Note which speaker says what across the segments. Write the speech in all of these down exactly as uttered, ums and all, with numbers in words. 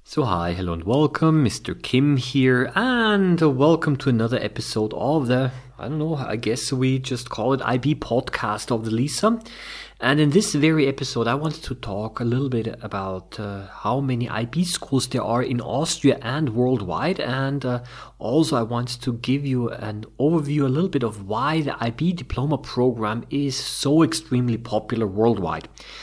Speaker 1: So hi, hello and welcome, Mister Kim here, and welcome to another episode of the, I don't know, I guess we just call it I B podcast of the LISA. And in this very episode, I wanted to talk a little bit about uh, how many I B schools there are in Austria and worldwide. And uh, also I want to give you an overview, a little bit of why the I B diploma program is so extremely popular worldwide.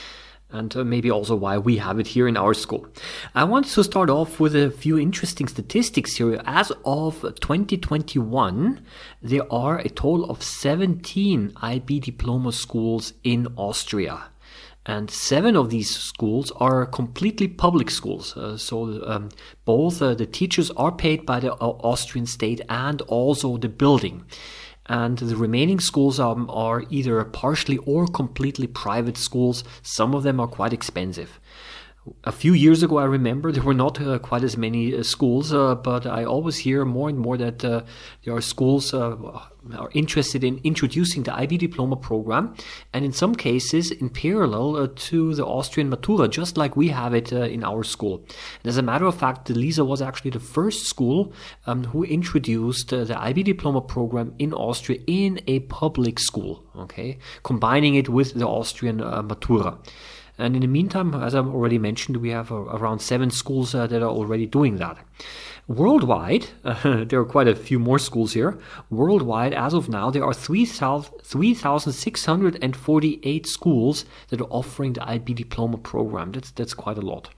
Speaker 1: And uh, maybe also why we have it here in our school. I want to start off with a few interesting statistics here. As of twenty twenty-one, there are a total of seventeen I B diploma schools in Austria. And seven of these schools are completely public schools. Uh, so um, both uh, the teachers are paid by the uh, Austrian state and also the building. And the remaining schools um, are either partially or completely private schools. Some of them are quite expensive. A few years ago, I remember there were not uh, quite as many uh, schools, uh, but I always hear more and more that uh, there are schools uh, are interested in introducing the I B diploma program, and in some cases in parallel uh, to the Austrian Matura, just like we have it uh, in our school. And as a matter of fact, the LISA was actually the first school um, who introduced uh, the I B diploma program in Austria in a public school, okay, combining it with the Austrian uh, Matura. And in the meantime, as I've already mentioned, we have uh, around seven schools uh, that are already doing that. Worldwide, uh, there are quite a few more schools here. Worldwide, as of now, there are three thousand six hundred forty-eight schools that are offering the I B diploma program. That's, that's quite a lot.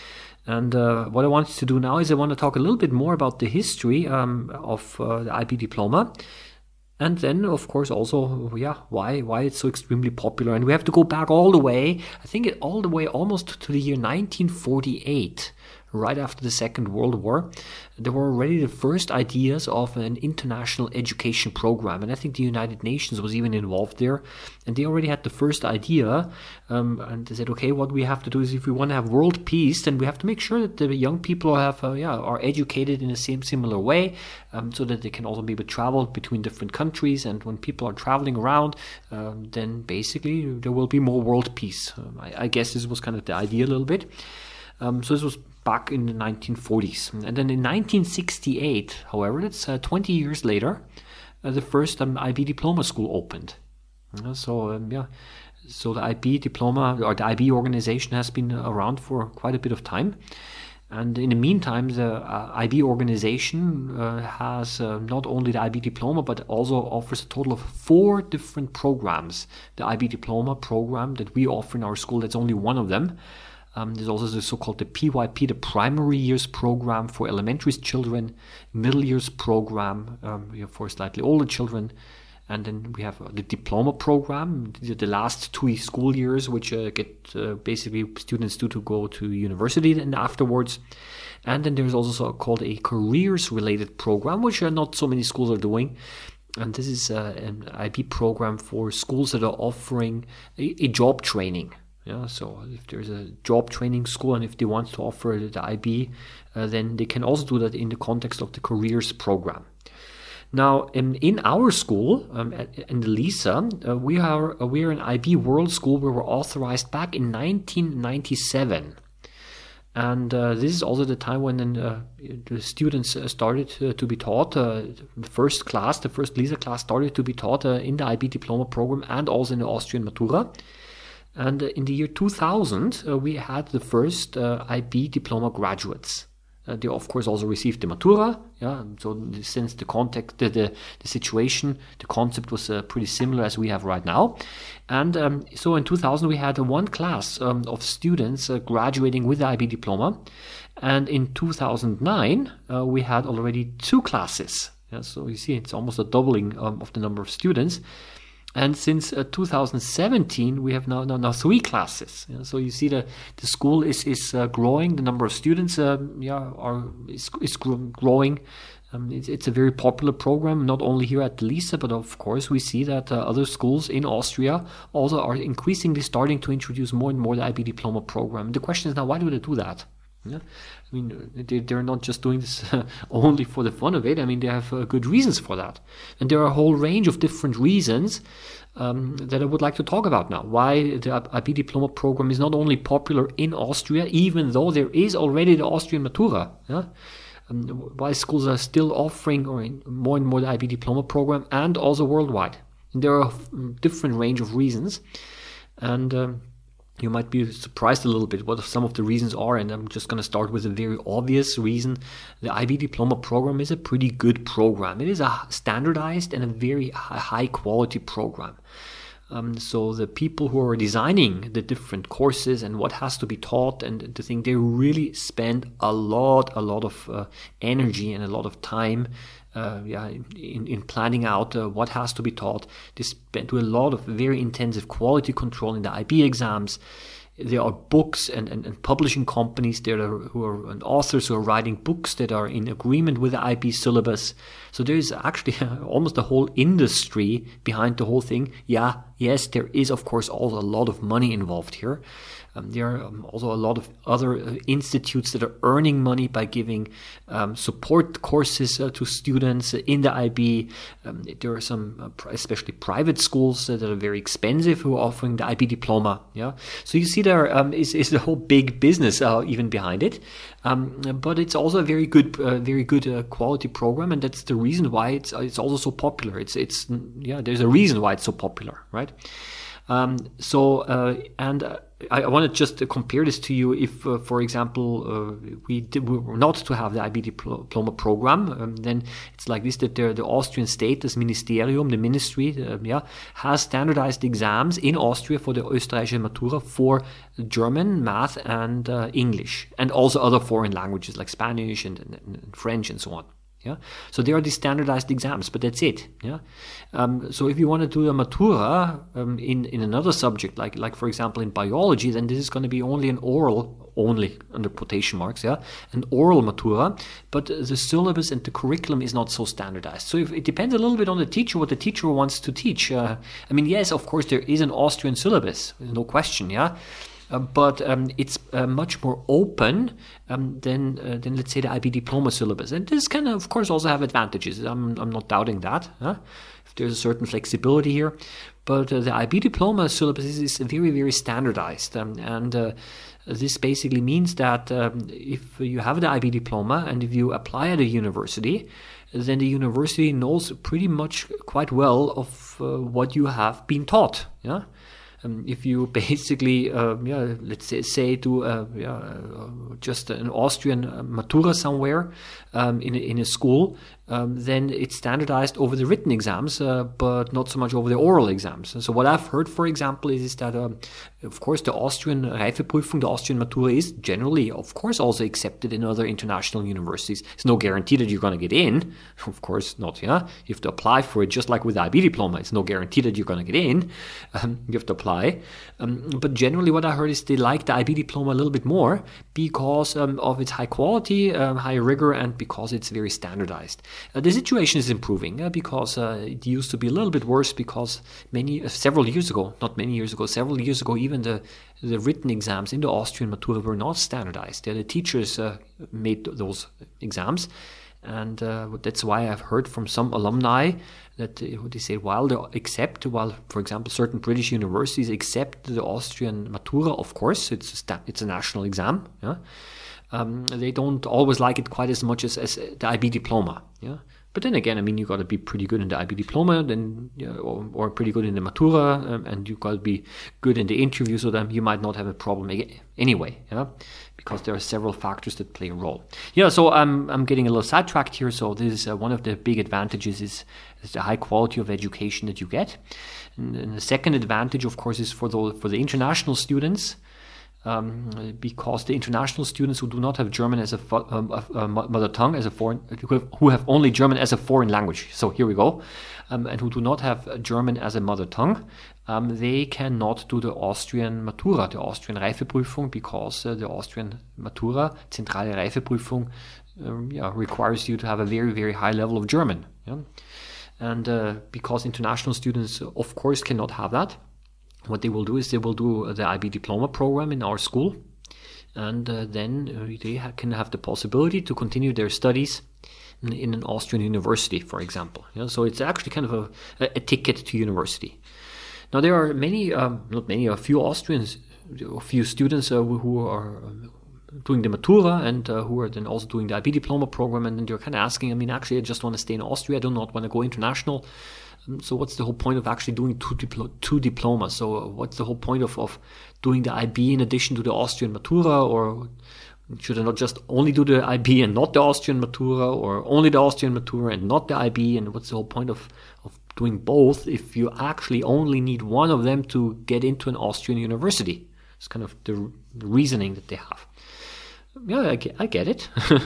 Speaker 1: And uh, what I want to do now is I want to talk a little bit more about the history um, of uh, the I B diploma. And then, of course, also, yeah, why why it's so extremely popular. And we have to go back all the way, I think it, all the way almost to the year nineteen forty-eight, right after the Second World War. There were already the first ideas of an international education program. And I think the United Nations was even involved there. And they already had the first idea. Um, and they said, okay, what we have to do is if we want to have world peace, then we have to make sure that the young people have, uh, yeah, are educated in the same similar way, um, so that they can also be able to travel between different countries. And when people are traveling around, um, then basically there will be more world peace. Um, I, I guess this was kind of the idea a little bit. Um, so this was back in the nineteen forties. And then in nineteen sixty-eight, however, that's uh, twenty years later, uh, the first um, I B diploma school opened. Uh, so, um, yeah, so the I B diploma, or the I B organization has been around for quite a bit of time. And in the meantime, the uh, I B organization uh, has uh, not only the I B diploma, but also offers a total of four different programs. The I B diploma program that we offer in our school, that's only one of them. Um, there's also the so-called the P Y P, the Primary Years Program for elementary children, Middle Years Program um, for slightly older children, and then we have the Diploma Program, the last two school years, which uh, get uh, basically students do to go to university and afterwards. And then there's also so called a Careers-related program, which uh, not so many schools are doing. And this is uh, an I B program for schools that are offering a, a job training. Yeah, so if there's a job training school and if they want to offer the I B, uh, then they can also do that in the context of the careers program. Now, in, in our school, um, in the LISA, uh, we are uh, we are an I B World School. We were authorized back in nineteen ninety-seven. And uh, this is also the time when uh, the students uh, started uh, to be taught. Uh, the first class, the first LISA class started to be taught uh, in the I B diploma program and also in the Austrian Matura. And in the year two thousand, uh, we had the first uh, I B diploma graduates. Uh, they, of course, also received the Matura. Yeah, so since the context, the, the, the situation, the concept was uh, pretty similar as we have right now. And um, so in two thousand, we had uh, one class um, of students uh, graduating with the I B diploma. And in two thousand nine, uh, we had already two classes. Yeah, so you see, it's almost a doubling um, of the number of students. And since uh, two thousand seventeen, we have now, now, now three classes. Yeah, so you see the, the school is, is uh, growing. The number of students uh, yeah, are is, is growing. Um, it's, it's a very popular program, not only here at the LISA, but of course we see that uh, other schools in Austria also are increasingly starting to introduce more and more the I B diploma program. The question is now, why do they do that? Yeah, I mean, they, they're not just doing this uh, only for the fun of it. I mean, they have uh, good reasons for that. And there are a whole range of different reasons um, that I would like to talk about now. Why the I B diploma program is not only popular in Austria, even though there is already the Austrian Matura. Yeah? Um, why schools are still offering or more and more the I B diploma program, and also worldwide. And there are a different range of reasons. And um, you might be surprised a little bit what some of the reasons are, and I'm just going to start with a very obvious reason. The I B diploma program is a pretty good program. It is a standardized and a very high quality program. Um, so the people who are designing the different courses and what has to be taught and the thing, they really spend a lot, a lot of uh, energy and a lot of time Uh, yeah, in, in planning out uh, what has to be taught. They spend do a lot of very intensive quality control in the I B exams. There are books and, and, and publishing companies that are, who are and authors who are writing books that are in agreement with the I B syllabus. So there is actually almost a whole industry behind the whole thing. Yeah, yes, there is of course also a lot of money involved here. Um, there are um, also a lot of other uh, institutes that are earning money by giving um, support courses uh, to students in the I B. Um, there are some, uh, pr- especially private schools uh, that are very expensive who are offering the I B diploma. Yeah, so you see there um, is is the whole big business uh, even behind it. Um, but it's also a very good, uh, very good uh, quality program, and that's the reason why it's it's also so popular. It's it's yeah, there's a reason why it's so popular, right? Um, so uh, and. Uh, I want to just compare this to you. If, uh, for example, uh, we, did, we were not to have the I B diploma program, um, then it's like this: that the, the Austrian state, das Ministerium, the ministry, uh, yeah, has standardized exams in Austria for the Österreichische Matura for German, math, and uh, English, and also other foreign languages like Spanish and, and, and French and so on. Yeah, so there are these standardized exams, but that's it. Yeah, um, so if you want to do a matura um, in in another subject, like like for example in biology, then this is going to be only an oral, only under quotation marks, yeah, an oral matura. But the syllabus and the curriculum is not so standardized. So if, it depends a little bit on the teacher, what the teacher wants to teach. Uh, I mean, yes, of course there is an Austrian syllabus, no question. Yeah. Uh, but um, it's uh, much more open um, than, uh, than, let's say, the I B diploma syllabus. And this can, of course, also have advantages. I'm, I'm not doubting that. Huh? If there's a certain flexibility here. But uh, the I B diploma syllabus is, is very, very standardized. Um, and uh, this basically means that um, if you have the I B diploma and if you apply at a university, then the university knows pretty much quite well of uh, what you have been taught. Yeah. Um, if you basically, uh, yeah, let's say, say do uh, yeah, uh, just an Austrian Matura somewhere um, in a, in a school, um, then it's standardized over the written exams, uh, but not so much over the oral exams. And so what I've heard, for example, is, is that, um, of course, the Austrian Reifeprüfung, the Austrian Matura is generally, of course, also accepted in other international universities. It's no guarantee that you're going to get in. Of course not, yeah? You have to apply for it just like with the I B diploma. It's no guarantee that you're going to get in. Um, you have to apply. Um, but generally what I heard is they like the I B diploma a little bit more because um, of its high quality, um, high rigor, and because it's very standardized. Uh, the situation is improving uh, because uh, it used to be a little bit worse because many, uh, several years ago, not many years ago, several years ago, even the, the written exams in the Austrian Matura were not standardized. Uh, the teachers uh, made those exams. And uh, that's why I've heard from some alumni that uh, they say while they accept, while, for example, certain British universities accept the Austrian Matura, of course, it's a, sta- it's a national exam, yeah? um, they don't always like it quite as much as, as the I B diploma. Yeah? But then again, I mean, you got to be pretty good in the I B diploma, then yeah, or, or pretty good in the Matura, um, and you got to be good in the interview, so that you might not have a problem anyway. Yeah. Because there are several factors that play a role. Yeah, so I'm I'm getting a little sidetracked here. So this is uh, one of the big advantages is, is the high quality of education that you get. And, and the second advantage, of course, is for the for the international students, um, because the international students who do not have German as a, um, a, a mother tongue as a foreign, who have, who have only German as a foreign language. So here we go, um, and who do not have German as a mother tongue. Um, they cannot do the Austrian Matura, the Austrian Reifeprüfung, because uh, the Austrian Matura, Zentrale Reifeprüfung, um, yeah, requires you to have a very, very high level of German. Yeah? And uh, because international students, of course, cannot have that, what they will do is they will do the I B diploma program in our school. and uh, then uh, they ha- can have the possibility to continue their studies in, in an Austrian university, for example. You know, so it's actually kind of a, a ticket to university. Now there are many, um, not many, a few Austrians, a few students uh, who are doing the Matura and uh, who are then also doing the I B diploma program, and then they're kind of asking, I mean, actually, I just want to stay in Austria. I do not want to go international. Um, so what's the whole point of actually doing two, diplo- two diplomas? So uh, what's the whole point of, of doing the I B in addition to the Austrian Matura? Or should I not just only do the I B and not the Austrian Matura, or only the Austrian Matura and not the I B? And what's the whole point of, of doing both if you actually only need one of them to get into an Austrian university? It's kind of the reasoning that they have. Yeah, I get, I get it.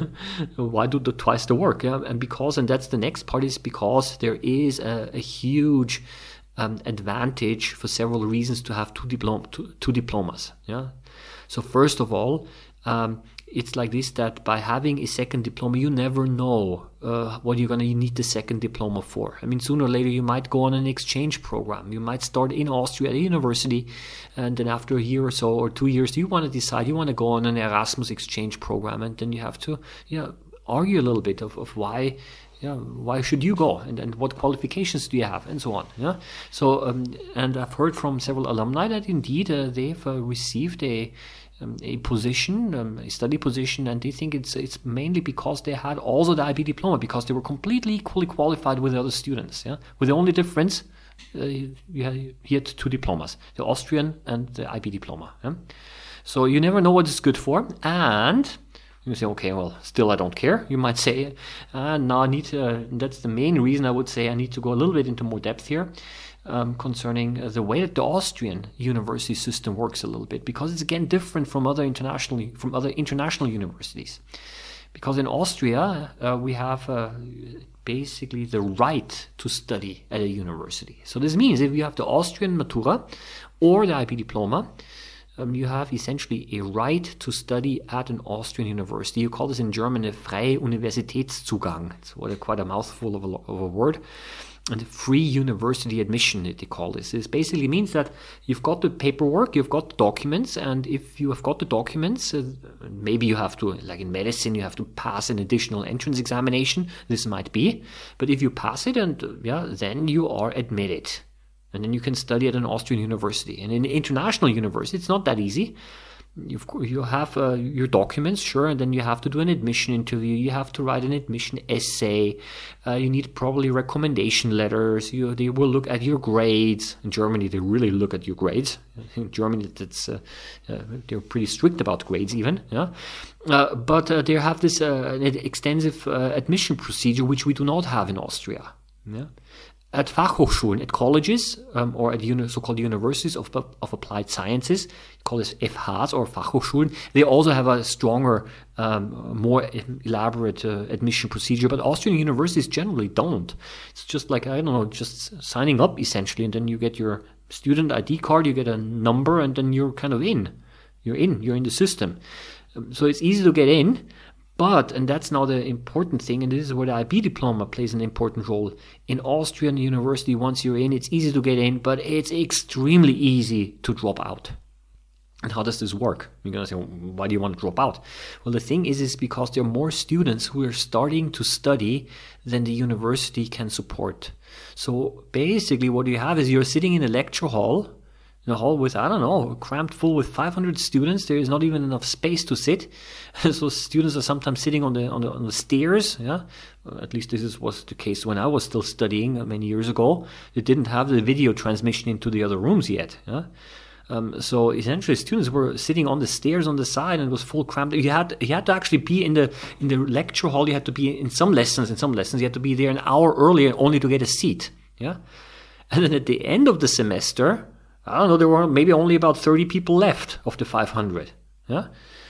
Speaker 1: Why do the twice the work? Yeah, and because, and that's the next part, is because there is a, a huge um, advantage for several reasons to have two diplom two, two diplomas. Yeah. So first of all, um, it's like this, that by having a second diploma, you never know uh, what you're going to need the second diploma for. I mean, sooner or later, you might go on an exchange program. You might start in Austria at a university, and then after a year or so, or two years, you want to decide you want to go on an Erasmus exchange program, and then you have to you know, argue a little bit of, of why Yeah, why should you go, and, and what qualifications do you have, and so on. Yeah, so um, and I've heard from several alumni that indeed uh, they've uh, received a um, a position, um, a study position, and they think it's it's mainly because they had also the I B diploma, because they were completely equally qualified with the other students. Yeah, with the only difference, uh, you had you had two diplomas, the Austrian and the I B diploma. Yeah? So you never know what it's good for, and you say, okay, well, still I don't care. You might say, uh, no, I need to, that's the main reason I would say I need to go a little bit into more depth here um, concerning uh, the way that the Austrian university system works a little bit, because it's again different from other international, from other international universities. Because in Austria, uh, we have uh, basically the right to study at a university. So this means if you have the Austrian Matura or the I B diploma, Um, you have essentially a right to study at an Austrian university. You call this in German a freie Universitätszugang. It's what a, quite a mouthful of a, of a word. And free university admission, they call this. This basically means that you've got the paperwork, you've got the documents, and if you have got the documents, uh, maybe you have to, like in medicine, you have to pass an additional entrance examination. This might be. But if you pass it, and uh, yeah, then you are admitted. And then you can study at an Austrian university. And in an international university, it's not that easy. You've, you have uh, your documents, sure, and then you have to do an admission interview. You have to write an admission essay. Uh, you need probably recommendation letters. You, they will look at your grades. In Germany, they really look at your grades. In Germany, that's, uh, uh, they're pretty strict about grades even. Yeah, uh, But uh, they have this uh, extensive uh, admission procedure, which we do not have in Austria. Yeah. At Fachhochschulen, at colleges, um, or at uni- so-called universities of, of applied sciences, call this F Hs or Fachhochschulen, they also have a stronger, um, more elaborate uh, admission procedure, but Austrian universities generally don't. It's just like, I don't know, just signing up essentially, and then you get your student I D card, you get a number, and then you're kind of in. You're in, you're in the system. Um, so it's easy to get in. But, and that's now the important thing, and this is where the I B diploma plays an important role. In Austrian university, once you're in, it's easy to get in, but it's extremely easy to drop out. And how does this work? You're going to say, well, why do you want to drop out? Well, the thing is, is because there are more students who are starting to study than the university can support. So basically what you have is you're sitting in a lecture hall, in a hall with, I don't know, crammed full with five hundred students. There is not even enough space to sit. So students are sometimes sitting on the on the, on the stairs. Yeah, at least this is, was the case when I was still studying many years ago. They didn't have the video transmission into the other rooms yet. Yeah. Um, so essentially, students were sitting on the stairs on the side, and it was full crammed. You had you had to actually be in the in the lecture hall. You had to be in some lessons. In some lessons, you had to be there an hour earlier only to get a seat. Yeah, and then at the end of the semester, I don't know, there were maybe only about thirty people left of the five hundred. Yeah.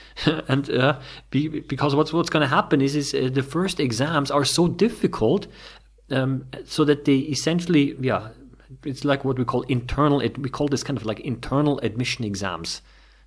Speaker 1: And uh, be, because what's what's going to happen is is uh, the first exams are so difficult, um, so that they essentially, yeah, it's like what we call internal. We call this kind of like internal admission exams.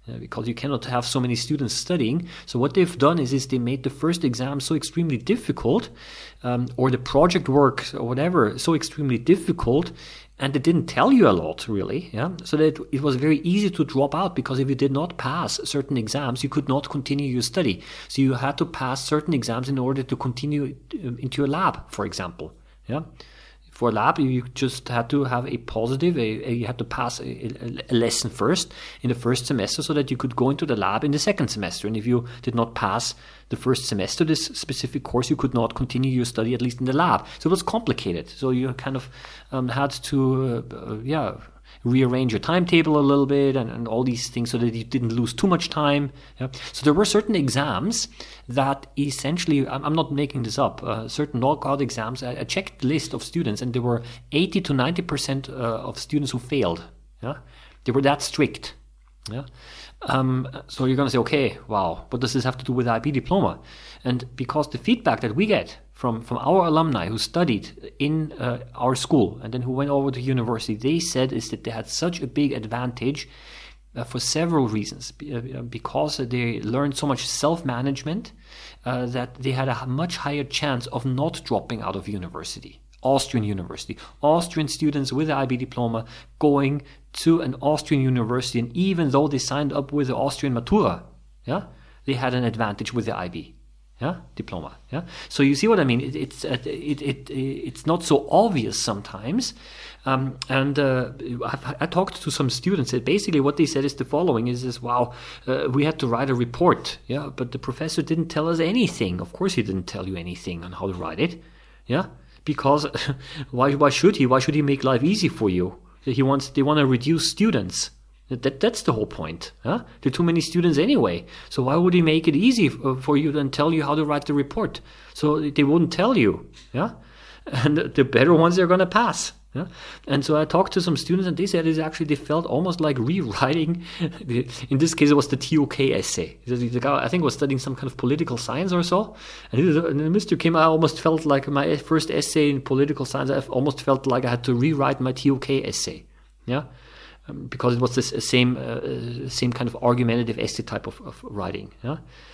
Speaker 1: uh, because you cannot have so many students studying. So what they've done is, is they made the first exam so extremely difficult, um, or the project work or whatever so extremely difficult, and they didn't tell you a lot, really. Yeah, so that it was very easy to drop out, because if you did not pass certain exams, you could not continue your study. So you had to pass certain exams in order to continue into your lab, for example. Yeah. For a lab, you just had to have a positive, a, a, you had to pass a, a lesson first in the first semester so that you could go into the lab in the second semester. And if you did not pass the first semester, this specific course, you could not continue your study, at least in the lab. So it was complicated. So you kind of um, had to, uh, uh, yeah, rearrange your timetable a little bit and, and all these things so that you didn't lose too much time. Yeah. So there were certain exams that essentially, I'm, I'm not making this up, uh, certain knockout exams, I, I checked the list of students and there were eighty to ninety percent uh, of students who failed. Yeah. They were that strict. Yeah. Um, so you're going to say, okay, wow, what does this have to do with the I B diploma? And because the feedback that we get from, from our alumni who studied in uh, our school and then who went over to university, they said is that they had such a big advantage uh, for several reasons. Because they learned so much self-management uh, that they had a much higher chance of not dropping out of university. Austrian university. Austrian students with the I B diploma going to an Austrian university, and even though they signed up with the Austrian Matura, yeah, they had an advantage with the I B, yeah, diploma, yeah. So you see what I mean? It, it's uh, it, it it's not so obvious sometimes, um, and uh, I, I talked to some students. And basically, what they said is the following: is this, wow, uh, we had to write a report, yeah, but the professor didn't tell us anything. Of course, he didn't tell you anything on how to write it, yeah. Because why why should he? Why should he make life easy for you? He wants they want to reduce students. That that's the whole point. Huh? There are too many students anyway. So why would he make it easy for you and tell you how to write the report? So they wouldn't tell you. Yeah, and the better ones are going to pass. Yeah? And so I talked to some students and they said it's actually they felt almost like rewriting. In this case, it was the T O K essay. The guy, I think, was studying some kind of political science or so. And, was, and Mister Kim, I almost felt like my first essay in political science, I almost felt like I had to rewrite my T O K essay. Yeah, um, because it was this same uh, same kind of argumentative essay type of, of writing. Yeah.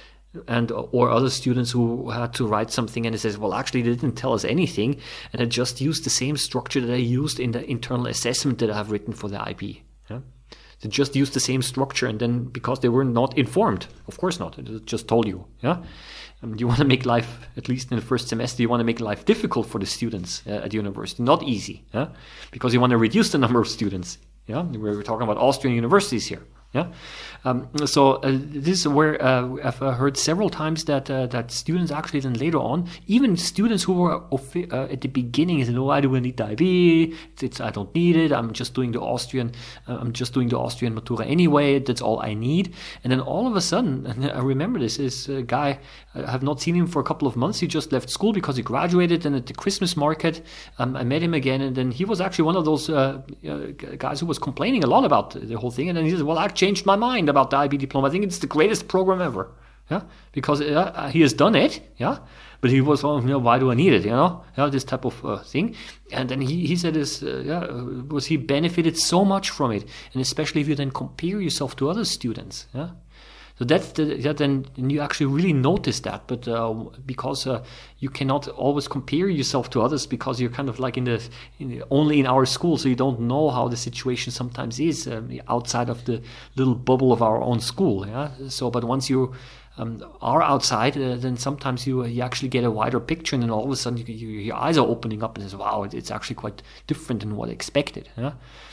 Speaker 1: And or other students who had to write something and it says, well, actually they didn't tell us anything, and I just used the same structure that I used in the internal assessment that I have written for the I B. Yeah? They just used the same structure, and then because they were not informed, of course not, it just told you. Yeah, um, you want to make life, at least in the first semester, you want to make life difficult for the students uh, at university, not easy. Yeah, because you want to reduce the number of students. Yeah, we're talking about Austrian universities here. Yeah, um, so uh, this is where uh, I've uh, heard several times that uh, that students actually then later on, even students who were uh, at the beginning said, "Oh, I do need the I B. It's, it's I don't need it. I'm just doing the Austrian. Uh, I'm just doing the Austrian Matura anyway. That's all I need." And then all of a sudden, and I remember this is a guy. I have not seen him for a couple of months. He just left school because he graduated, and at the Christmas market, um, I met him again, and then he was actually one of those uh, uh, guys who was complaining a lot about the whole thing, and then he said, "Well, I changed my mind about the I B diploma. I think it's the greatest program ever." Yeah, because uh, he has done it. Yeah, but he was, well, you know, why do I need it? You know, yeah, this type of uh, thing. And then he he said, "Is uh, yeah, was he benefited so much from it, and especially if you then compare yourself to other students." Yeah. So that's the, yeah, then you actually really notice that, but uh, because uh, you cannot always compare yourself to others because you're kind of like in the, in the only in our school, so you don't know how the situation sometimes is um, outside of the little bubble of our own school. Yeah. So, but once you um, are outside, uh, then sometimes you uh, you actually get a wider picture, and then all of a sudden you, you, your eyes are opening up and says, "Wow, it's actually quite different than what I expected." Yeah.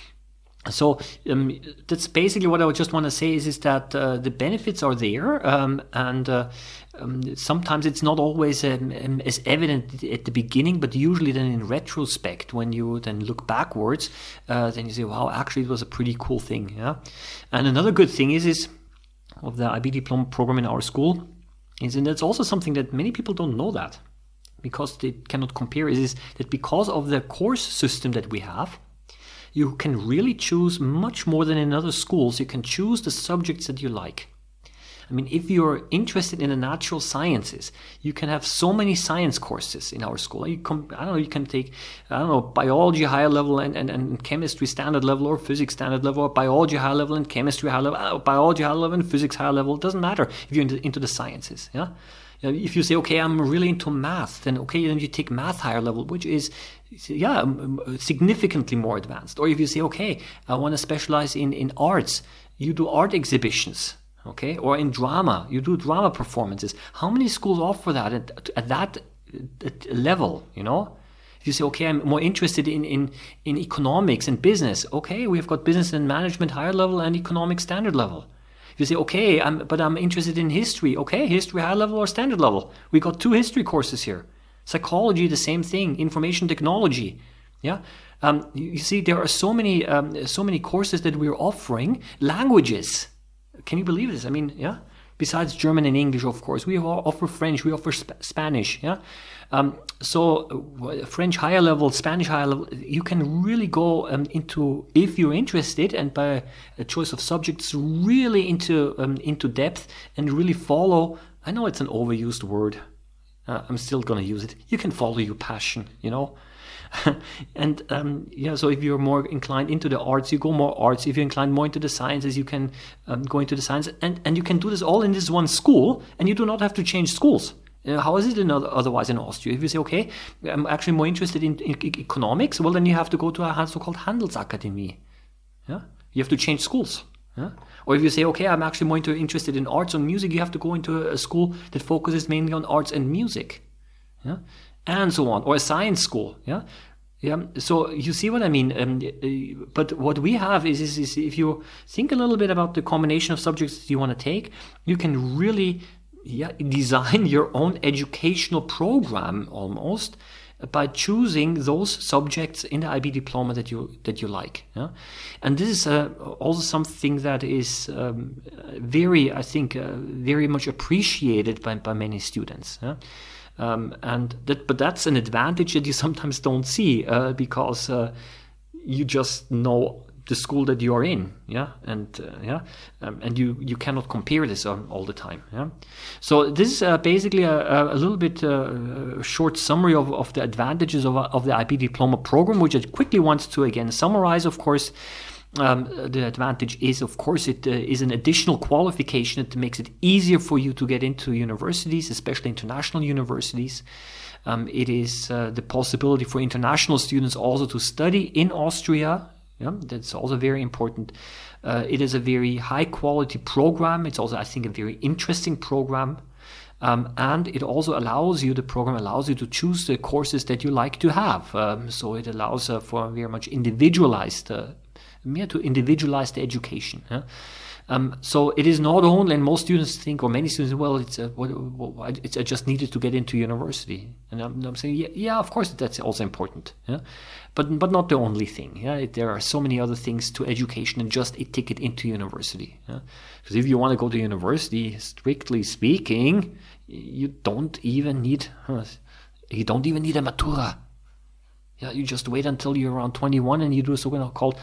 Speaker 1: So um, that's basically what I would just want to say is, is that uh, the benefits are there, um, and uh, um, sometimes it's not always um, um, as evident at the beginning, but usually then in retrospect, when you then look backwards, uh, then you say, wow, actually it was a pretty cool thing. Yeah. And another good thing is, is of the I B diploma program in our school is, and that's also something that many people don't know that because they cannot compare, is, is that because of the course system that we have, you can really choose much more than in other schools. You can choose the subjects that you like. I mean, if you're interested in the natural sciences, you can have so many science courses in our school. You come, I don't know, you can take, I don't know, biology higher level and, and, and chemistry standard level, or physics standard level, or biology higher level and chemistry higher level, uh, biology higher level and physics higher level. It doesn't matter if you're into, into the sciences, yeah? If you say, okay, I'm really into math, then okay, then you take math higher level, which is, yeah, significantly more advanced. Or if you say, okay, I want to specialize in, in arts, you do art exhibitions, okay? Or in drama, you do drama performances. How many schools offer that at, at that level, you know? If you say, okay, I'm more interested in, in, in economics and business, okay, we've got business and management higher level and economic standard level. If you say, okay, I'm, but I'm interested in history. Okay, history high level or standard level. We got two history courses here. Psychology, the same thing. Information technology. Yeah. Um, you, you see, there are so many, um, so many courses that we're offering. Languages. Can you believe this? I mean, yeah. Besides German and English, of course, we offer French. We offer Sp- Spanish. Yeah. Um, so uh, French higher level, Spanish higher level, you can really go um, into, if you're interested, and by a choice of subjects, really into um, into depth and really follow. I know it's an overused word. Uh, I'm still going to use it. You can follow your passion, you know. and um, yeah, so if you're more inclined into the arts, you go more arts. If you're inclined more into the sciences, you can um, go into the science, and and you can do this all in this one school, and you do not have to change schools. Uh, how is it in other, otherwise in Austria? If you say, okay, I'm actually more interested in, in, in economics, well, then you have to go to a so-called Handelsakademie. Yeah, you have to change schools. Yeah? Or if you say, okay, I'm actually more into, interested in arts and music, you have to go into a, a school that focuses mainly on arts and music. Yeah, and so on, or a science school. Yeah. Yeah, so you see what I mean. Um, but what we have is, is, is if you think a little bit about the combination of subjects you want to take, you can really yeah, design your own educational program almost by choosing those subjects in the I B diploma that you that you like. Yeah? And this is uh, also something that is um, very, I think, uh, very much appreciated by, by many students. Yeah? Um, and that, but that's an advantage that you sometimes don't see uh, because uh, you just know the school that you are in, yeah, and uh, yeah, um, and you you cannot compare this all, all the time, yeah. So this is uh, basically a, a little bit uh, a short summary of, of the advantages of of the I B diploma program, which I quickly want to again summarize. Of course, um, the advantage is, of course, it uh, is an additional qualification that makes it easier for you to get into universities, especially international universities. Um, it is uh, the possibility for international students also to study in Austria. Yeah, that's also very important. Uh, it is a very high quality program. It's also, I think, a very interesting program. Um, and it also allows you, the program allows you to choose the courses that you like to have. Um, so it allows uh, for a very much individualized, uh, yeah, to individualize the education. Yeah? Um, so it is not only, and most students think, or many students, well, it's a, what, what, it's I just needed to get into university, and I'm, I'm saying, yeah, yeah, of course, that's also important, yeah, but but not the only thing. Yeah, it, there are so many other things to education than just a ticket into university. Yeah? Because if you want to go to university, strictly speaking, you don't even need, huh, you don't even need a matura. Yeah, you just wait until you're around twenty-one and you do a so-called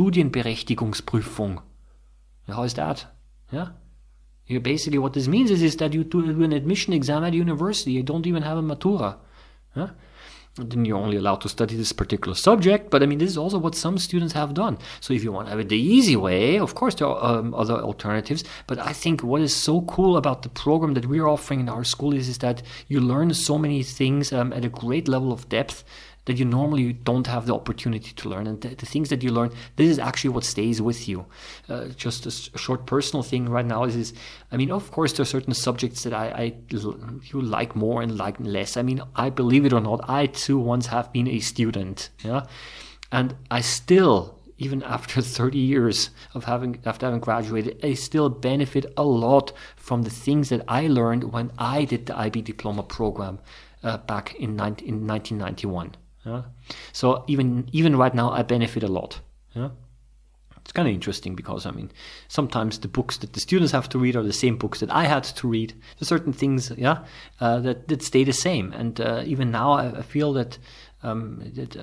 Speaker 1: Studienberechtigungsprüfung. How is that? Yeah. You basically, what this means is, is that you do an admission exam at university. You don't even have a matura. Yeah? And then you're only allowed to study this particular subject. But I mean, this is also what some students have done. So if you want to have it the easy way, of course, there are um, other alternatives. But I think what is so cool about the program that we're offering in our school is, is that you learn so many things um, at a great level of depth that you normally don't have the opportunity to learn. And the, the things that you learn, this is actually what stays with you. Uh, just a, a short personal thing right now is, is, I mean, of course, there are certain subjects that I, I you like more and like less. I mean, I believe it or not, I too once have been a student, yeah, and I still, even after thirty years of having, after having graduated, I still benefit a lot from the things that I learned when I did the I B diploma program uh, back in, nineteen, in nineteen ninety-one. Yeah. So even even right now, I benefit a lot. Yeah. It's kind of interesting because, I mean, sometimes the books that the students have to read are the same books that I had to read. There's certain things, yeah, uh, that, that stay the same. And uh, even now, I, I feel that, um, that uh,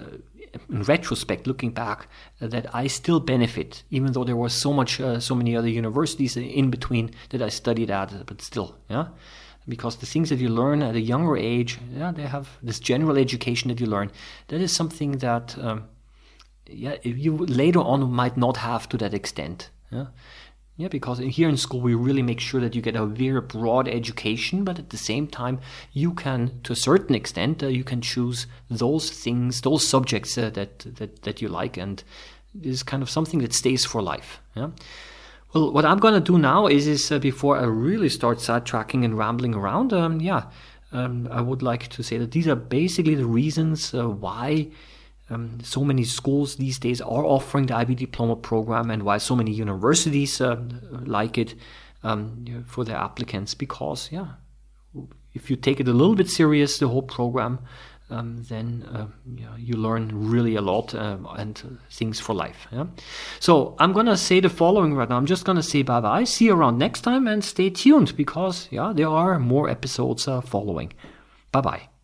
Speaker 1: in retrospect, looking back, uh, that I still benefit, even though there was so much, uh, so many other universities in between that I studied at, but still, yeah. Because the things that you learn at a younger age, yeah, they have this general education that you learn. That is something that, um, yeah, you later on might not have to that extent. Yeah, yeah. Because here in school we really make sure that you get a very broad education, but at the same time you can, to a certain extent, uh, you can choose those things, those subjects uh, that that that you like, and this is kind of something that stays for life. Yeah. Well, what I'm going to do now is, is uh, before I really start sidetracking and rambling around, um, yeah, um, I would like to say that these are basically the reasons uh, why um, so many schools these days are offering the I B diploma program, and why so many universities uh, like it um, for their applicants. Because, yeah, if you take it a little bit serious, the whole program, Um, then uh, yeah, you learn really a lot uh, and uh, things for life. Yeah? So I'm going to say the following right now. I'm just going to say bye-bye. See you around next time, and stay tuned, because yeah, there are more episodes uh, following. Bye-bye.